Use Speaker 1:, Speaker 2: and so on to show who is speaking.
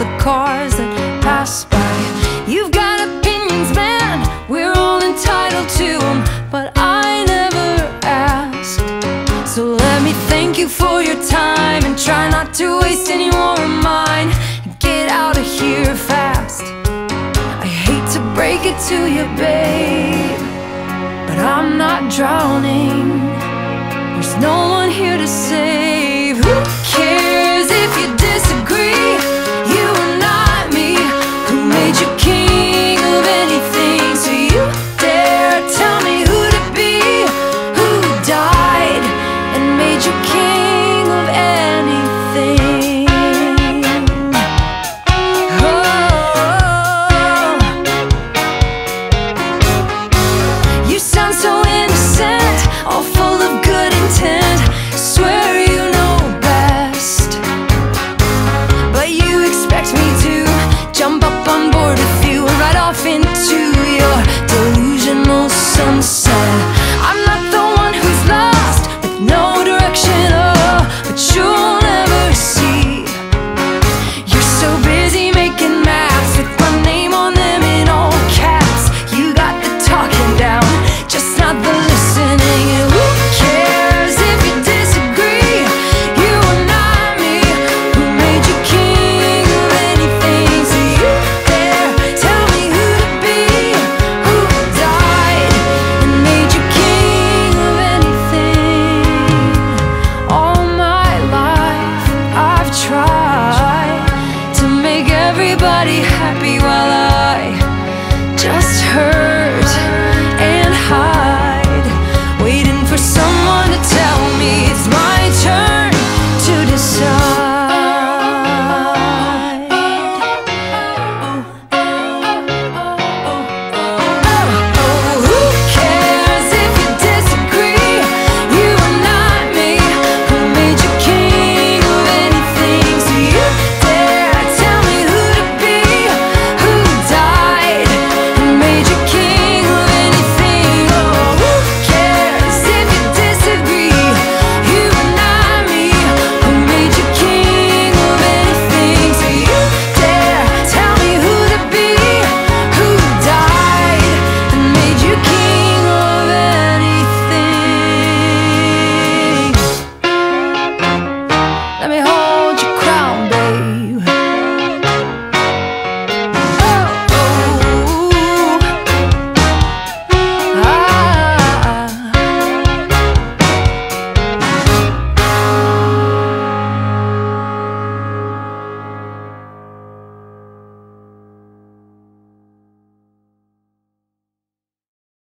Speaker 1: the cars that pass by. You've got opinions, man, we're all entitled to them, but I never asked. So let me thank you for your time, and try not to waste any more of mine. Get out of here fast. I hate to break it to you, babe, but I'm not drowning. There's no one here to save. Who cares if you did?